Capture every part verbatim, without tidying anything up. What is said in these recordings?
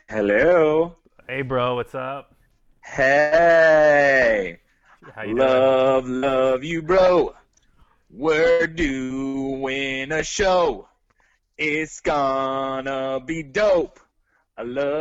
Hello. Hey, bro, what's up? Hey. How you doing? Love, love you, bro. We're doing a show. It's gonna be dope. I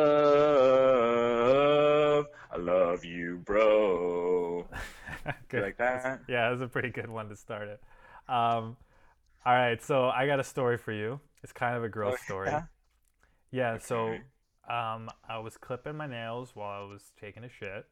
love, I love you, bro. You Good. like That's, that? yeah, that's a pretty good one to start it. Um, all right, so I got a story for you. It's kind of a Oh, gross story. yeah. Yeah, so Okay. um, I was clipping my nails while I was taking a shit.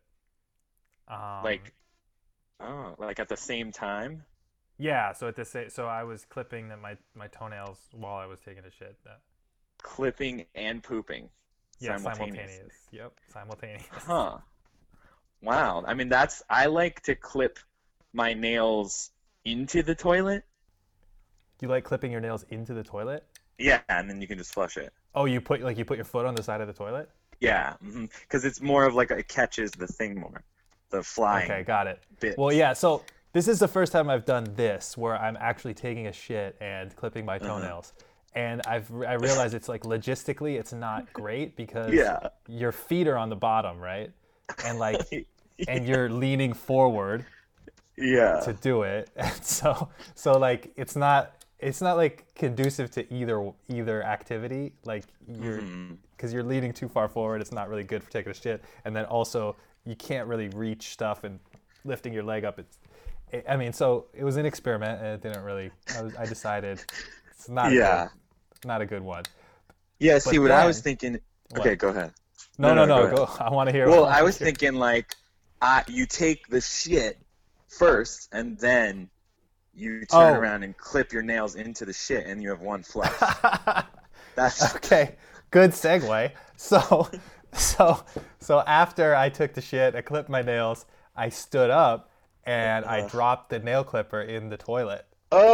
Um, Like, oh, like at the same time? yeah, so at the sa- so I was clipping the, my my toenails while I was taking a shit. That, Clipping and pooping yeah, simultaneously. simultaneous. Yep, simultaneous. Huh. Wow. I mean, that's, I like to clip my nails into the toilet. You like clipping your nails into the toilet? Yeah, and then you can just flush it. Oh, you put like you put your foot on the side of the toilet? Yeah, because it's more of like it catches the thing more, the Okay, flying got it. Well, bits. yeah, so this is the first time I've done this where I'm actually taking a shit and clipping my Uh-huh. toenails. And I've I realized it's like logistically it's not great because Yeah. your feet are on the bottom, right? And like and you're leaning forward Yeah. to do it. And so so like it's not it's not like conducive to either either activity. Like you're hmm because you're leaning too far forward, it's not really good for taking a shit. And then also you can't really reach stuff and lifting your leg up. It's it, I mean, so it was an experiment and it didn't really. I, was, I decided it's not a good Yeah. not a good one. Yeah, see But what I was then thinking. Okay, what? go ahead. No, No, no, no, go no. ahead. Go. I want to hear. I Well, want I to was hear. thinking like uh, you take the shit first and then you turn Oh, around and clip your nails into the shit and you have one flush. That's okay, good segue. So, so, so after I took the shit, I clipped my nails. I stood up and I uh, dropped the nail clipper in the toilet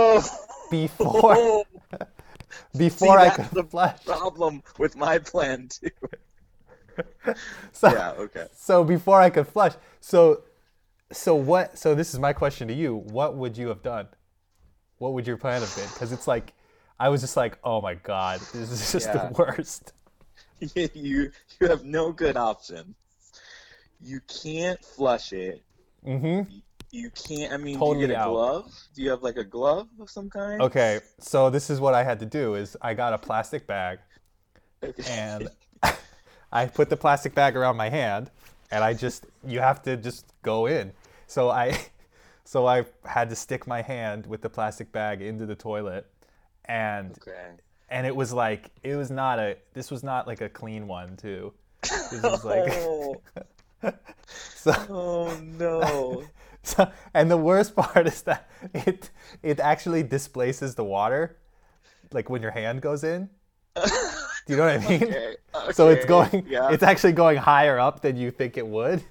before oh. See, before I that's could the flush. problem with my plan too. So, Yeah, okay. so before I could flush. So, so what? So this is my question to you. What would you have done? What would your plan have been? Because it's like, I was just like, oh my god, this is just the Yeah. worst. You you have no good option. You can't flush it. Mm-hmm. You, you can't, I mean, do you get Totally a out. glove? Do you have like a glove of some kind? Okay, so this is what I had to do is I got a plastic bag Okay. and I put the plastic bag around my hand and I just you have to just go in. So I so I had to stick my hand with the plastic bag into the toilet and Okay. and it was like it was not a this was not like a clean one too. This was like Oh, so oh no. so and the worst part is that it it actually displaces the water like when your hand goes in. Do you know what I mean? Okay. So it's Okay. going, Yeah. it's actually going higher up than you think it would.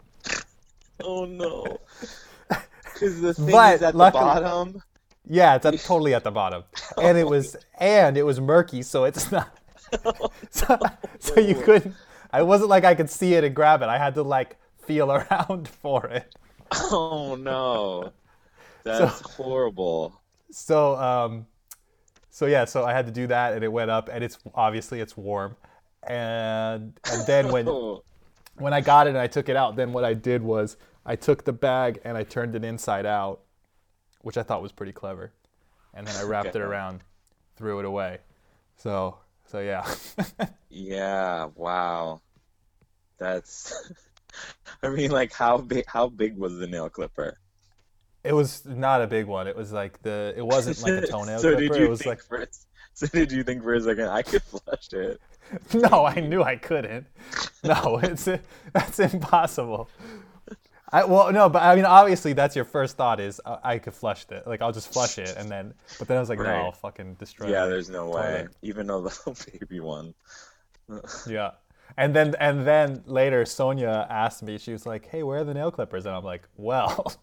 Oh no. Because the thing is But at the luckily, bottom. yeah, it's at, totally at the bottom, and it was, and it was murky, so it's not, so, so you Oh, couldn't. I wasn't like I could see it and grab it. I had to like feel around for it. oh no. So, That's horrible. so, um, so yeah, so I had to do that, and it went up, and it's obviously it's warm, and and then when Oh, when I got it and I took it out, then what I did was I took the bag and I turned it inside out, which I thought was pretty clever. And then I wrapped it okay. around, threw it away. So, so yeah. Yeah, wow. That's I mean like how big how big was the nail clipper? It was not a big one. It was like the it wasn't like a toenail So did clipper. It you was think like for a, so did you think for a second I could flush it? no, I Maybe. knew I couldn't. No, it's that's impossible. I well no, but I mean obviously that's your first thought is uh, I could flush it. Like I'll just flush it and then but then I was like no, Right. I'll fucking destroy Yeah, my there's no way. toilet. Even a little baby one. Yeah. And then and then later Sonia asked me, she was like, "Hey, where are the nail clippers?" And I'm like, "Well,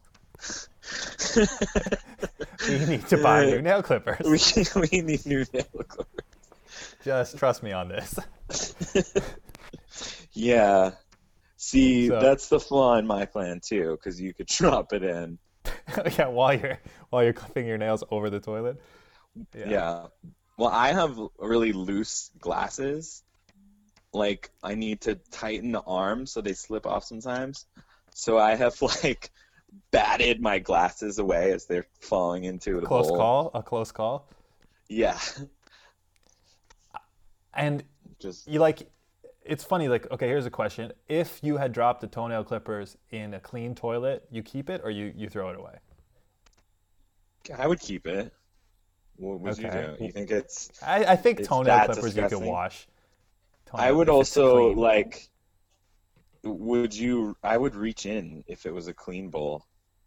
we need to buy new nail We clippers. we need new nail clippers. Just trust me on this." Yeah. See, So, that's the flaw in my plan too, because you could drop it in. yeah, while you're while you're clipping your nails over the toilet. Yeah. Yeah. Well, I have really loose glasses, like I need to tighten the arms so they slip off sometimes. So I have like batted my glasses away as they're falling into the Close bowl. call, a close call. Yeah, And just you like, it's funny. Like, okay, here's a question: if you had dropped the toenail clippers in a clean toilet, you keep it or you you throw it away? I would keep it. What would you Okay. do? You think it's I, I think it's toenail that clippers you can disgusting? wash. I Toenail would if it's also clean. like, would you? I would reach in if it was a clean bowl.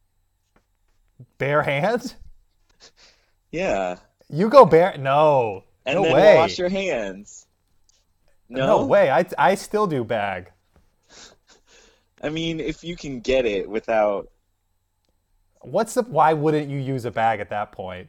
Bare hands? Yeah, You go bare? No, and no then wash way, your hands. no No? way. I I still do bag. I mean, if you can get it without, What's the? Why wouldn't you use a bag at that point?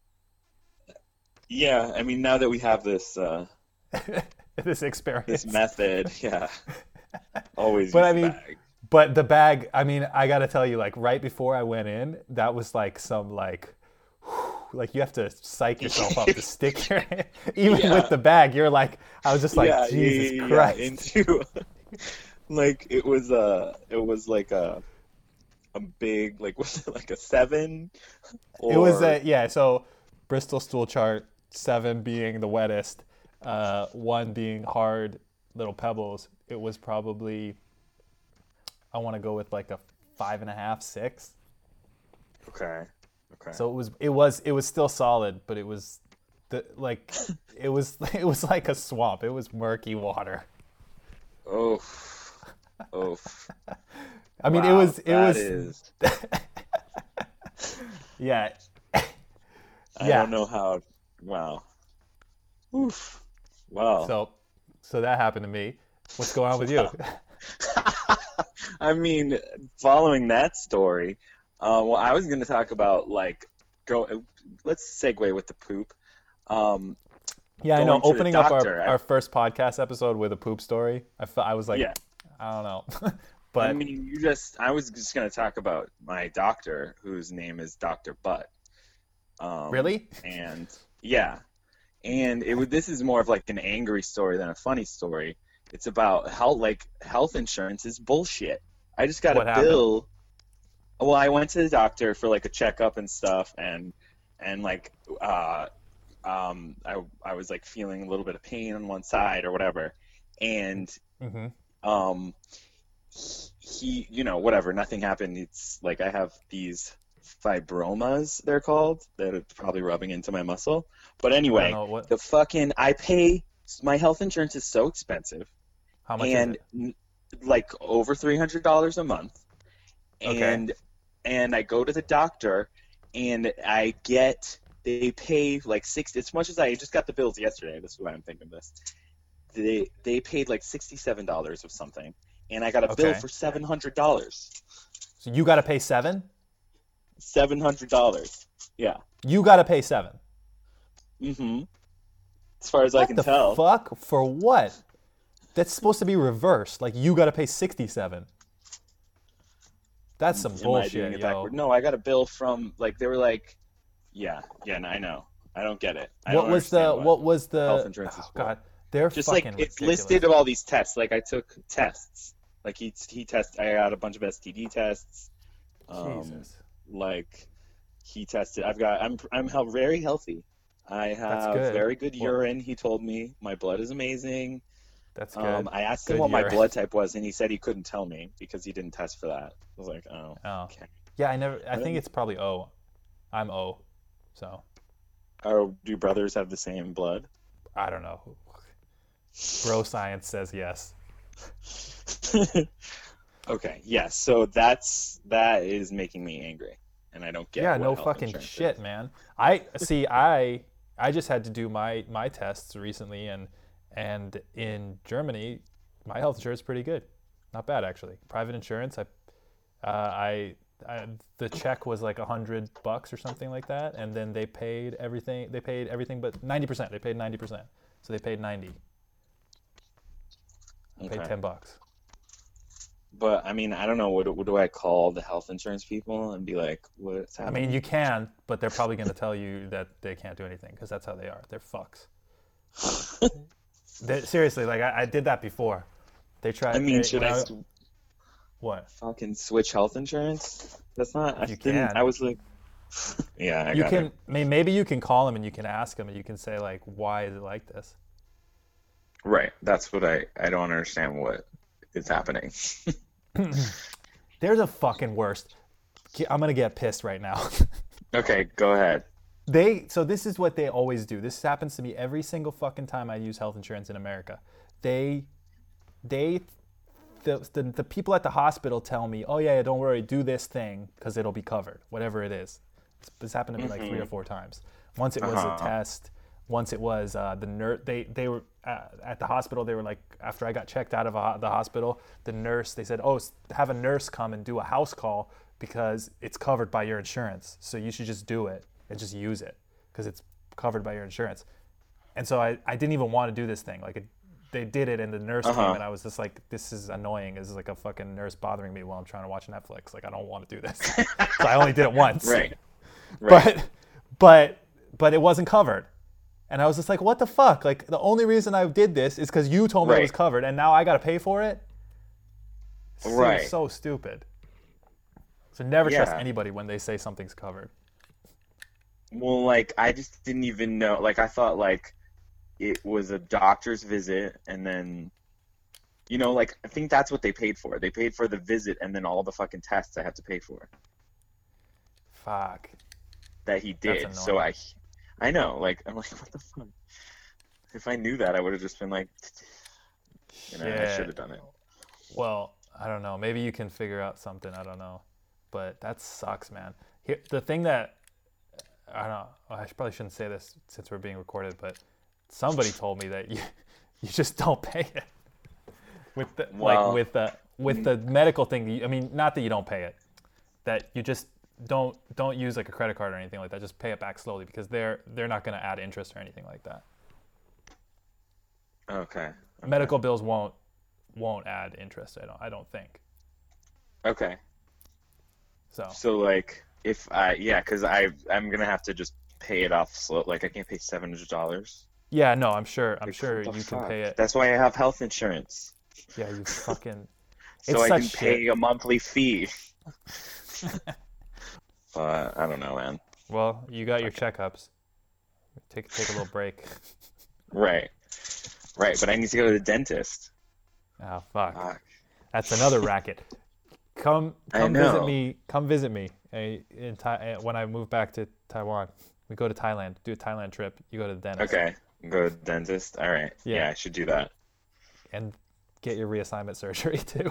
yeah, I mean, now that we have this uh This this experience. method, yeah, always But use I the mean, bag. but the bag. I mean, I gotta tell you, like right before I went in, that was like some like. Like you have to psych yourself up to stick your hand. Even with Yeah, the bag, you're like, I was just like, yeah, yeah, Jesus yeah, yeah. Christ. Into like it was uh it was like a a big like was it like a seven It was or a yeah. So Bristol stool chart, seven being the wettest, uh, one being hard little pebbles. It was probably I want to go with like a five and a half, six. okay, okay. So it was it was it was still solid, but it was the like it was it was like a swamp. It was murky water. Oh, oh, I mean, it wow, was it that was is. yeah I don't yeah. know how. Wow. Oof. Wow. So so that happened to me. What's going on with you? Wow. I mean, following that story, uh, well, I was going to talk about like go. Let's segue with the poop. Um, Yeah, I know. Going to the Opening up our, doctor. I, our first podcast episode with a poop story, I felt I was like, yeah. I don't know, I but mean, you just. I was just going to talk about my doctor, whose name is Doctor Butt. Um, really, and yeah, and it would. This is more of like an angry story than a funny story. It's about how like health insurance is bullshit. I just got a what happened? bill. Well, I went to the doctor for like a checkup and stuff, and and like uh, um, I I was like feeling a little bit of pain on one side or whatever, and Hmm. um, he, you know, whatever, nothing happened. It's like I have these fibromas, they're called, that are probably rubbing into my muscle. But I don't anyway, know what. the fucking I pay my health insurance is so expensive, How much is and it? n- like over three hundred dollars a month, Okay. and and I go to the doctor, and I get they pay like six. As much as I just got the bills yesterday. This is why I'm thinking of this. They they paid like sixty seven dollars of something, and I got a bill Okay. for seven hundred dollars. So you got to pay seven. Seven hundred dollars. Yeah. You got to pay seven. Mm-hmm. As far as I What can the tell. fuck for what? That's supposed to be reversed. Like you got to pay sixty-seven. That's some Am I doing bullshit, it yo. backward? No, I got a bill from like they were like, yeah, yeah, I know. I don't get it. I What don't was the understand what what was health the insurance is oh for. god, they're Just like fucking it's ridiculous. listed all these tests. Like I took tests. Like he he test. I got a bunch of S T D tests. Um, Jesus. like he tested. I've got. I'm I'm hel- very healthy. I That's have good. very good Well, urine. He told me my blood is amazing. that's Um, good. I asked him Good what my urine. blood type was, and he said he couldn't tell me because he didn't test for that. I was like, oh, Oh. okay. Yeah, I never I But think then, it's probably O. I'm O. So, oh, do brothers have the same blood? I don't know. Bro science says yes. Okay, yes. So that's that is making me angry, and I don't get Yeah, what no health fucking insurance shit, is. man. I see I I just had to do my my tests recently and and in Germany, my health insurance is pretty good. Not bad actually. Private insurance, I uh, I I, the check was like a hundred bucks or something like that, and then they paid everything. They paid everything, but ninety percent. They paid ninety percent, so they paid ninety. I paid Okay, ten bucks. but I mean, I don't know. What, do- what do I call the health insurance people and be like, what's I mean, you happening? can, but they're probably going to tell you that they can't do anything because that's how they are. They're fucks. They, seriously, like I, I did that before. They I tried. mean, They, should when I I s- what? fucking switch health insurance? That's not. I You didn't. I can. was like, yeah, I You got can. it. I mean, maybe you can call them and you can ask them and you can say like, why is it like this? Right. That's what I. I don't understand what is happening. They're the fucking worst. I'm gonna get pissed right now. Okay, go ahead. They so this is what they always do. This happens to me every single fucking time I use health insurance in America. They they the the, the people at the hospital tell me, "Oh yeah, yeah, don't worry, do this thing because it'll be covered, whatever it is." This, this happened to me like three or four times. Once it was a Uh-huh. test. Once it was uh, the nurse. They they were uh, at the hospital. They were like, after I got checked out of a, ho- the hospital, the nurse. They said, "Oh, s- have a nurse come and do a house call because it's covered by your insurance. So you should just do it and just use it because it's covered by your insurance." And so I, I didn't even want to do this thing. Like it, they did it, and the nurse came, Uh-huh. and I was just like, "This is annoying. This is like a fucking nurse bothering me while I'm trying to watch Netflix. Like I don't want to do this." So I only did it once. Right. Right. But but but it wasn't covered. And I was just like, what the fuck? Like the only reason I did this is because you told me it was Right. covered, and now I gotta pay for it. Seems Right. so stupid. So never trust Yeah. anybody when they say something's covered. Well, like I just didn't even know. Like I thought like it was a doctor's visit, and then you know, like I think that's what they paid for. They paid for the visit and then all the fucking tests I have to pay for Fuck. that he That's did. So annoying. I, I know. Like I'm like, what the fuck? If I knew that, I would have just been like, you know, I Shit. should have done it. Well, I don't know. Maybe you can figure out something. I don't know. But that sucks, man. Here, the thing that I don't know. I probably shouldn't say this since we're being recorded, but somebody told me that you you just don't pay it with the like Well, with the with the medical thing. you- I mean, not that you don't pay it, that you just don't don't use like a credit card or anything like that. Just pay it back slowly because they're they're not going to add interest or anything like that. okay. Medical bills won't won't add interest. I don't I don't think Okay. so. So like, if I yeah, because I I'm gonna have to just pay it off slow. Like I can't pay seven hundred dollars. Yeah, no, I'm sure. I'm Like, sure what the you can fuck? pay it. That's why I have health insurance, Yeah, you fucking. so It's I such can shit. pay a monthly fee. But I don't know, man. Well, you got your checkups. Take take a little break. Right, right. But I need to go to the dentist. Oh fuck. Fuck. That's another racket. Come I come visit know. me. Come visit me eh, in Thai, when I move back to Taiwan. We go to Thailand. Do a Thailand trip. You go to the dentist. Okay, go to the dentist. All right. Yeah. Yeah, I should do that. And get your reassignment surgery too.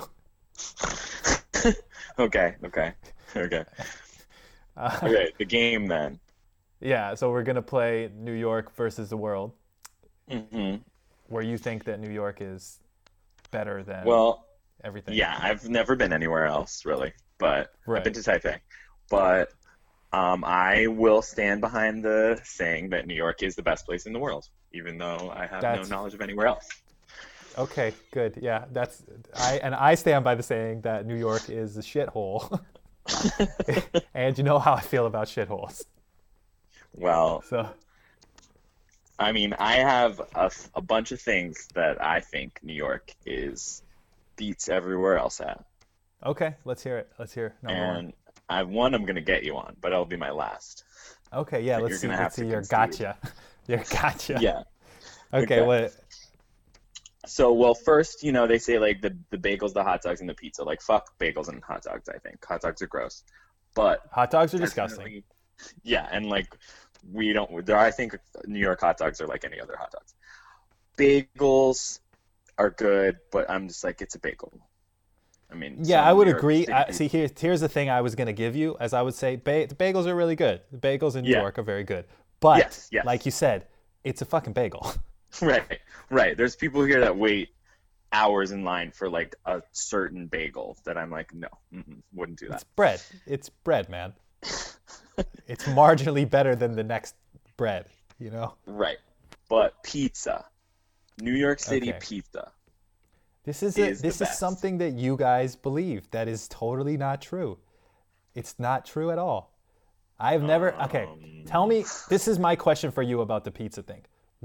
Okay, okay, okay. Uh, Okay, the game then. yeah. So we're gonna play New York versus the world, hmm where you think that New York is better than Well, everything. yeah, I've never been anywhere else really, but Right. I've been to Taipei. But um, I will stand behind the saying that New York is the best place in the world, even though I have That's- no knowledge of anywhere else. Okay, good. Yeah, that's I and I stand by the saying that New York is a shithole. And you know how I feel about shitholes. Well, So, I mean, I have a, a bunch of things that I think New York is beats everywhere else at. okay, let's hear it. Let's hear number one. And I have one I'm going to get you on, but it'll be my last. Okay, yeah, but let's you're see. gonna Let's have see to your concede. gotcha. Your gotcha. Yeah. Okay, Okay. what? So, well, first, you know, they say like the, the bagels, the hot dogs, and the pizza. Like, fuck bagels and hot dogs, I think. Hot dogs are gross. But Hot dogs are disgusting. definitely- Yeah, and like we don't. There, I think New York hot dogs are like any other hot dogs. Bagels are good, but I'm just like it's a bagel. I mean, Yeah, some I would New York agree. City I, people- see, here, here's the thing I was gonna give you, as I would say, ba- the bagels are really good. The bagels in New Yeah. York are very good. But Yes, yes. like you said, it's a fucking bagel. Right, right. There's people here that wait hours in line for like a certain bagel that I'm like, no, mm-mm, wouldn't do that. It's bread. It's bread, man. It's marginally better than the next bread, you know? Right. But pizza, New York City Okay. pizza. This is a, Is the this is best. something that you guys believe that is totally not true. It's not true at all. I've never Okay, Um. tell me, this is my question for you about the pizza thing.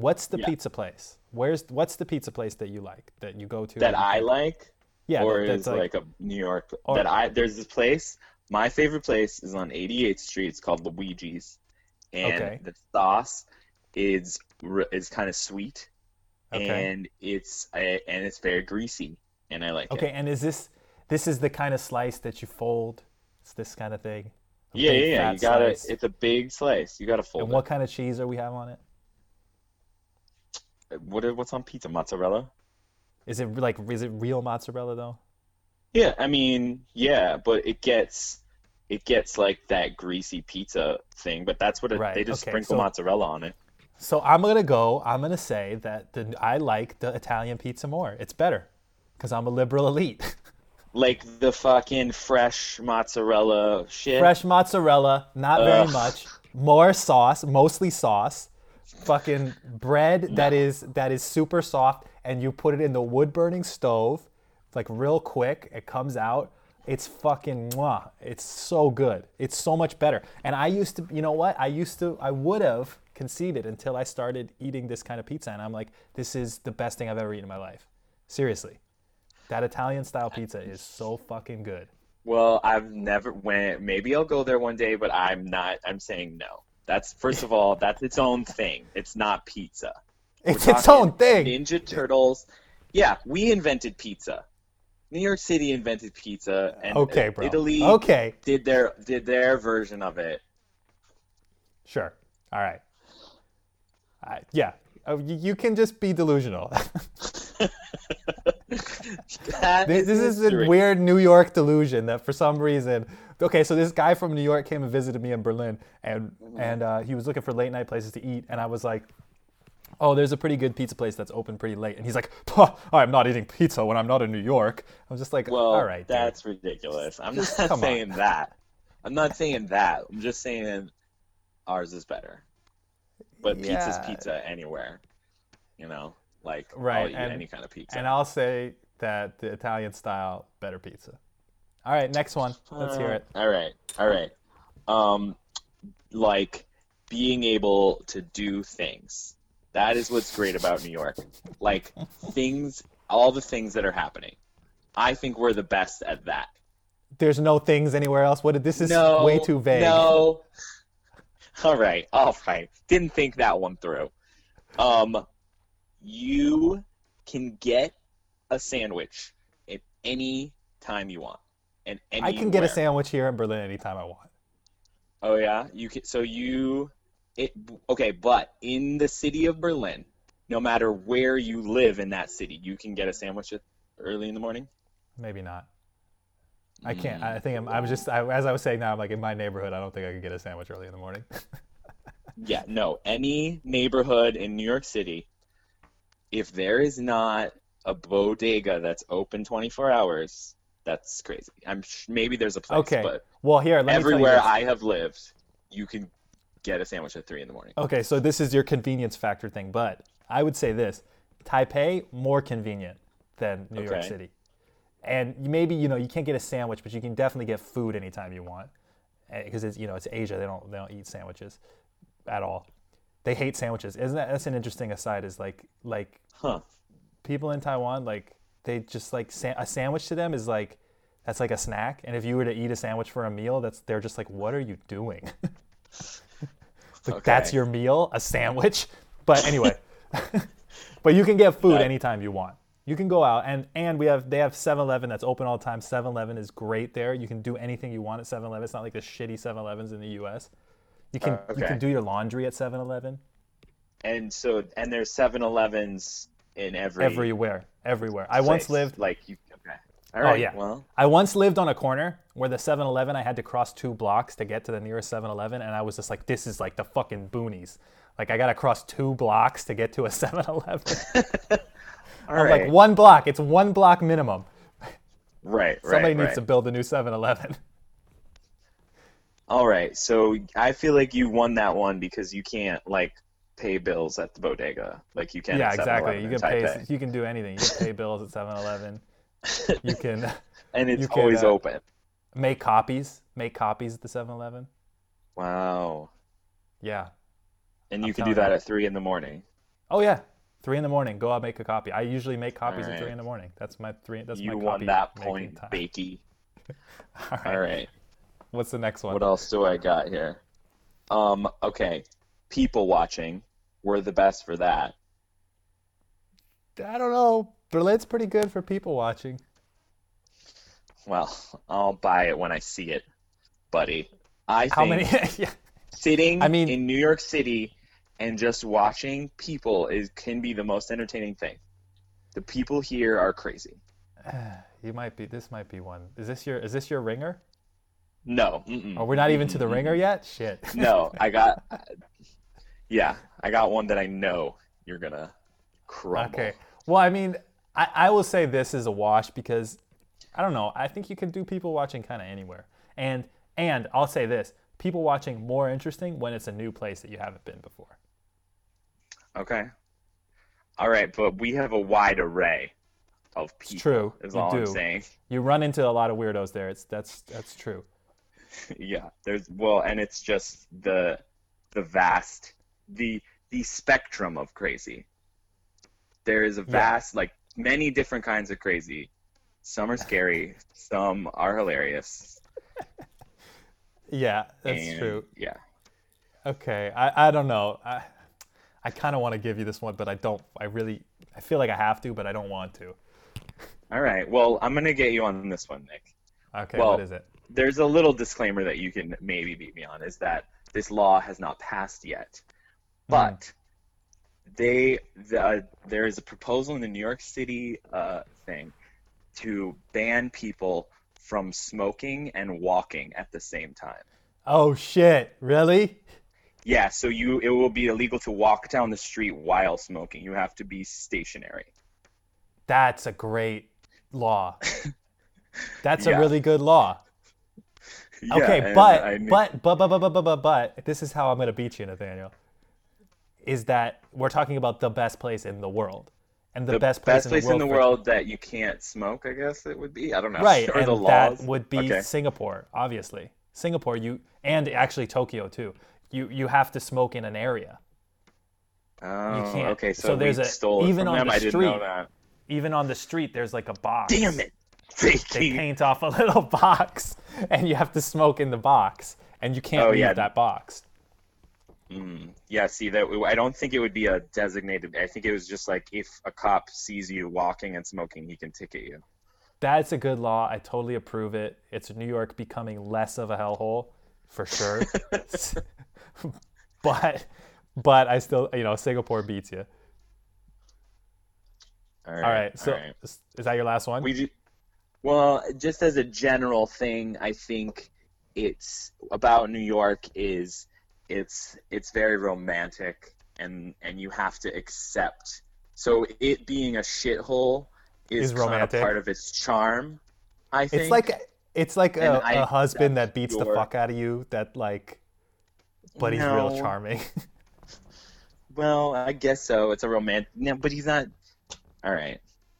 What's the Yeah. pizza place? Where's what's the pizza place that you like that you go to? That and you I think- like, Yeah, or that, that's is like like a New York or that I there's this place. My favorite place is on eighty-eighth Street. It's called Luigi's, and okay, the sauce is r- is kind of sweet, okay, and it's a, and it's very greasy, and I like it. okay. And is this this is the kind of slice that you fold? It's this kind of thing, a Yeah, big yeah, yeah. You fat gotta. slice. It's a big slice. You gotta And fold what kind of cheese are we have on it? it. What are- what's on pizza? Mozzarella? Is it like is it real mozzarella though? Yeah, I mean, yeah, but it gets it gets like that greasy pizza thing, but that's what it, Right. they just Okay. sprinkle So mozzarella on it. so I'm gonna go. I'm gonna say that the I like the Italian pizza more. It's better because I'm a liberal elite. Like the fucking fresh mozzarella shit. Fresh mozzarella, not very Ugh, much. More sauce, mostly sauce. Fucking bread that no. is that is super soft, and you put it in the wood burning stove, like real quick. It comes out. It's fucking mwah. It's so good. It's so much better. And I used to, you know what? I used to, I would have conceded until I started eating this kind of pizza, and I'm like, this is the best thing I've ever eaten in my life. Seriously, that Italian style pizza is so fucking good. Well, I've never went. Maybe I'll go there one day, but I'm not. I'm saying no. That's first of all, that's its own thing. It's not pizza. We're It's its talking own thing. Ninja Turtles. Yeah, we invented pizza. New York City invented pizza, and uh, Okay, bro. Italy Okay, did their did their version of it. sure. All right. I, yeah, uh, you, you can just be delusional. That This, is this is a history. weird New York delusion that for some reason. Okay, so this guy from New York came and visited me in Berlin, and and uh, he was looking for late night places to eat, and I was like, "Oh, there's a pretty good pizza place that's open pretty late," and he's like, "Puh, I'm not eating pizza when I'm not in New York." I was just like, Well, "All right, dude. that's ridiculous. I'm Just not come on." saying that. I'm not saying that. I'm just saying ours is better. But pizza's Yeah, pizza anywhere. You know, like I'll right." eat And any kind of pizza. and I'll say that the Italian style better pizza. All right, next one. Let's hear Uh, it. all right, all right. Um, like being able to do things. That is what's great about New York. Like things, all the things that are happening. I think we're the best at that. There's no things anywhere else. What? This is No, way too vague. no. All right, all right. Didn't think that one through. Um, you can get a sandwich at any time you want, and I can get a anywhere. sandwich here in Berlin anytime I want. Oh yeah, you can. So you, it okay, but in the city of Berlin, no matter where you live in that city, you can get a sandwich at early in the morning. Maybe not. I can't. I Mm, think I'm. I'm just. I, as I was saying now, I'm like in my neighborhood. I don't think I could get a sandwich early in the morning. yeah, no. Any neighborhood in New York City, if there is not a bodega that's open twenty-four hours, that's crazy. I'm sh- maybe there's a place, Okay. but Well, here, let me tell you everywhere this. I have lived, you can get a sandwich at three in the morning. Okay, so this is your convenience factor thing, but I would say this: Taipei more convenient than New York Okay. City, and maybe you know you can't get a sandwich, but you can definitely get food anytime you want, because it's you know it's Asia. They don't they don't eat sandwiches at all. They hate sandwiches. Isn't that that's an interesting aside? Is like like Huh. people in Taiwan, like they just like sa- a sandwich to them is like that's like a snack, and if you were to eat a sandwich for a meal, that's they're just like, what are you doing? Like that's Okay. your meal, a sandwich. But anyway, but you can get food That- anytime you want. You can go out and and we have they have seven eleven that's open all the time. seven eleven is great there. You can do anything you want at seven eleven. It's not like the shitty seven elevens in the U S. You can Uh, you okay. can do your laundry at seven eleven And so, and there's seven elevens in every everywhere, everywhere. I once place. lived like you. Okay. All Oh right. yeah. Well, I once lived on a corner where the seven eleven I had to cross two blocks to get to the nearest seven eleven, and I was just like, this is like the fucking boonies. Like I gotta cross two blocks to get to a seven eleven. all I'm right. like one block. It's one block minimum. right. Right. Somebody needs right. to build a new seven eleven. All right. So I feel like you won that one because you can't like pay bills at the bodega like you can Yeah, at exactly. seven eleven You in can pay. Taipei. You can do anything. You can pay bills at seven eleven. You can And it's you can, always uh, open. make copies. Make copies at the seven eleven. Wow. Yeah. And I'm you can do telling that you. at three in the morning. Oh yeah, three in the morning. Go out make a copy. I usually make All copies at three right. in the morning. That's my three. That's my You won copy that making point, time. Bakey. All All right. right. What's the next one? What else do I got here? Um, okay. People watching. We're the best for that. I don't know. Berlin's pretty good for people watching. Well, I'll buy it when I see it, buddy. I How many? think Yeah. I sitting mean, in New York City and just watching people is can be the most entertaining thing. The people here are crazy. you might be. This might be one. Is this your? Is this your ringer? No. Mm-mm, Oh, we're not even to mm-mm, the ringer mm-mm. yet. Shit. No, I got yeah, I got one that I know you're gonna crumble. Okay. Well, I mean, I, I will say this is a wash because I don't know. I think you can do people watching kind of anywhere, and and I'll say this: people watching more interesting when it's a new place that you haven't been before. Okay. All right, but we have a wide array of It's people, true. is You all I'm do. saying. You run into a lot of weirdos there. It's that's that's true. Yeah, there's well, and it's just the the vast the the spectrum of crazy. There is a Yeah. vast like many different kinds of crazy. Some are scary, some are hilarious. Yeah, that's And true. yeah. Okay. I I don't know. I I kind of want to give you this one, but I don't. I really. I feel like I have to, but I don't want to. All right. Well, I'm gonna get you on this one, Nick. Okay. Well, What is it? there's a little disclaimer that you can maybe beat me on is that this law has not passed yet. But they the, there is a proposal in the New York City uh, thing to ban people from smoking and walking at the same time. Oh shit! Really? Yeah, so you it will be illegal to walk down the street while smoking. You have to be stationary. That's a great law. That's a Yeah. really good law. Yeah, Okay, and but, I knew- but but but but but but but but this is how I'm gonna beat you, Nathaniel. Is that we're talking about the best place in the world, and the, the best place, best place in in the the world, world that you can't smoke, I guess it would be. I don't know. for, right? Or And the laws. that would be Okay. Singapore, obviously. Singapore, you and actually Tokyo too. You you have to smoke in an area. Oh, can't. okay. So, So there's we a- stole it even from on them. the I didn't know street. that. Even on the street, there's like a box. Damn it, They Vicky. paint off a little box, and you have to smoke in the box, and you can't Oh, leave yeah. that box. Mm, yeah, see that I don't think it would be a designated. I think it was just like if a cop sees you walking and smoking, he can ticket you. That's a good law. I totally approve it. It's New York becoming less of a hellhole, for sure. but, but I still, you know, Singapore beats you. All right. All right. So, all right. is is that your last one? We ju- well, just as a general thing, I think it's about New York is it's it's very romantic and and you have to accept. So it being a shithole is, Is kind of romantic. part of its charm. I think It's like it's like And a, I a husband that accept beats the your- fuck out of you. That like, but he's real No. charming. Well, I guess so. It's a romantic. No, but he's not. All right.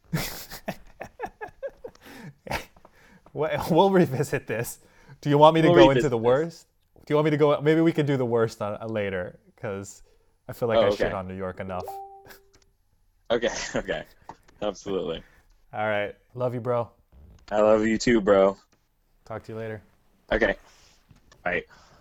Well, we'll revisit this. Do you want me to We'll go into revisit the this. worst? Do you want me to go? Maybe we can do the worst on, uh, later because I feel like Oh, I okay. shit on New York enough. Okay. Okay. Absolutely. All right. Love you, bro. I love you too, bro. Talk to you later. Okay. Bye.